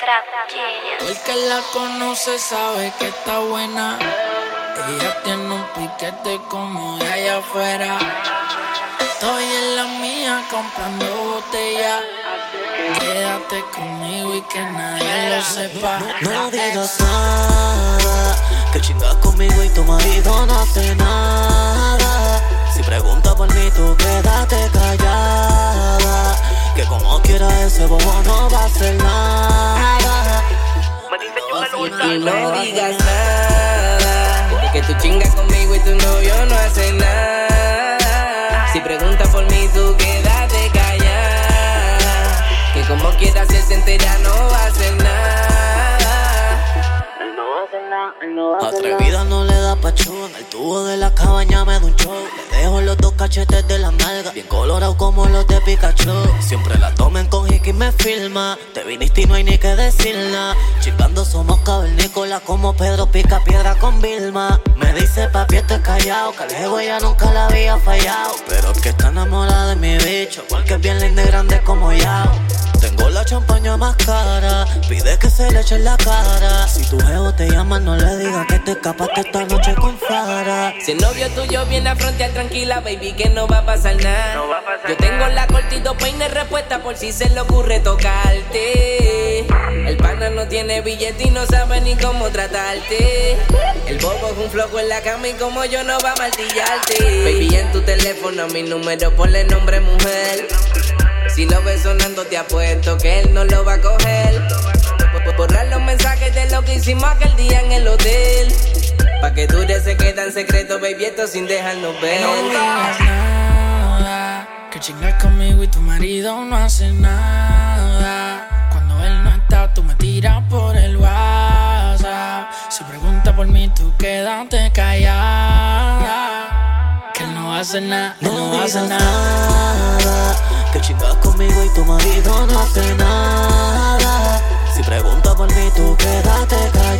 El que la conoce sabe que está buena. Ella tiene un piquete como de allá afuera. Estoy en la mía comprando botella. Quédate conmigo y que nadie lo sepa. No digas nada, que chingas conmigo y tu marido no hace nada. Si pregunta por mí tú quédate callada, que como quiera ese bobo no va a hacer nada. Y no digas nada, que tú chingas conmigo y tu novio no hace nada. Si pregunta por mí tú quédate callada, que como quiera se entera no va a hacer nada. Él no va a hacer nada, él no va a hacer nada. Atrevida no le da pacho, en el tubo de la cabaña me da un show. Le dejo los dos cachetes de la nalga, bien colorado como los de Pikachu. Siempre la tomen con Hiki y me filma. Te viniste y no hay ni que decir nada. Chingando somos cavernícolas como Pedro pica piedra con Vilma. Me dice papi estoy callado, que al ego ya nunca la había fallado. Pero es que está enamorada de mi bicho, porque es bien linda y grande como Yao. Tengo la champaña más cara, pide que se le eche en la cara. Si tu jevo te llama no le digas que te escapaste esta noche con Fara. Si el novio tuyo viene a frontear tranquila, baby, que no va a pasar nada. Yo tengo la cortito peine respuesta por si se le ocurre tocarte. El pana no tiene billete y no sabe ni cómo tratarte. El bobo es un flojo en la cama y como yo no va a martillarte. Baby, en tu teléfono mi número ponle nombre mujer. Si lo ves sonando te apuesto que él no lo va a coger. Borrar los mensajes de lo que hicimos aquel día en el hotel. Pa' que dure se queda en secreto, baby, esto sin dejarnos ver. No digas nada, que chingas conmigo y tu marido no hace nada. Cuando él no está tú me tiras por el WhatsApp. Si pregunta por mí tú quédate callada, que él no va a hacer nada, no va a hacer nada. Que chingas conmigo y tu marido no hace nada. Si pregunta por mí tú quédate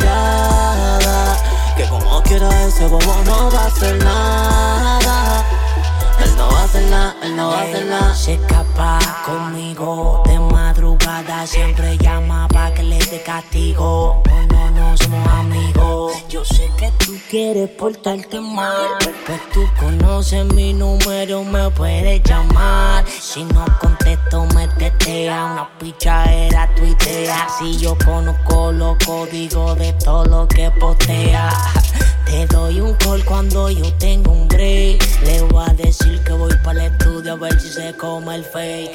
callada, que como quiera ese bobo no va a hacer nada. Él no va a hacer nada, él no va a hacer nada. Se escapa conmigo de madrugada, siempre llama pa' que le dé castigo. No somos amigos. Yo sé que tú quieres portarte mal, pues tú conoces mi número, me puedes llamar. Si no contesto me tetea, una pichadera tuitea. Si yo conozco los códigos de todo lo que postea. Te doy un call cuando yo tengo un break. Le voy a decir que voy para el estudio a ver si se come el fake.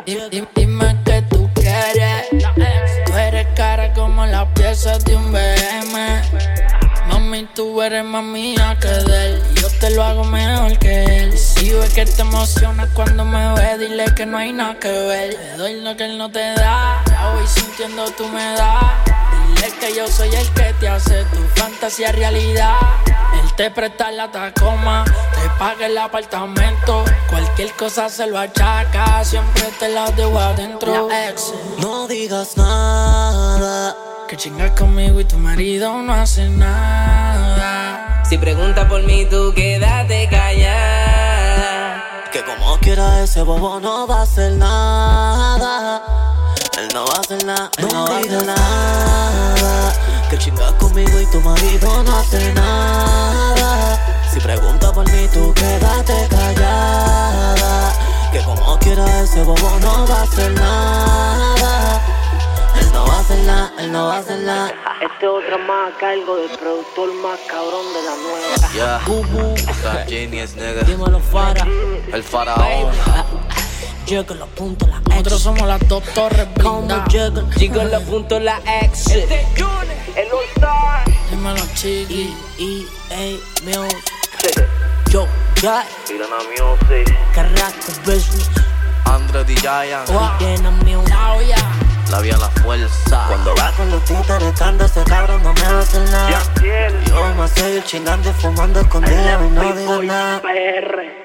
Dime que tú quieres. Tú eres cara como las piezas de un BM. Mami, tú eres más mía que de él. Yo te lo hago mejor que él. Si ves que te emocionas cuando me ves, dile que no hay nada que ver. Te doy lo que él no te da, ya voy sintiendo tu humedad. Dile que yo soy el que te hace tu fantasía realidad. Él te presta la Tacoma, te paga el apartamento. Cualquier cosa se lo achaca, siempre te la dejo adentro. No digas nada, que chingas conmigo y tu marido no hace nada. Si pregunta por mí tú quédate callada, que como quiera ese bobo no va a hacer nada. Él no va a hacer nada, él no va a hacer nada. Que chingas conmigo y tu marido no hace nada. Si pregunta por mí tú quédate callada, que como quiera ese bobo no va a hacer nada. Él no va a hacer nada, él no va a hacer nada. Este otro más a cargo del productor más cabrón de la nueva. Yeah, Bubu, that genius, nigga. dímelo Fara. El faraón. Llega la punta la ex. Nosotros somos las dos torres Como blindadas. llega Llegó la punto la ex. el All-Star. Dímelo, chiqui. E.A. Music. Yo, Guy, Tirana Music. Carrasco Business. Andre the Giant. Llena Music. Oh, yeah. La vía la fuerza. Cuando va con los títeres cando ese cabrón no me hace nada. Yo me seguir chingando y fumando escondido y no digo nada. PR.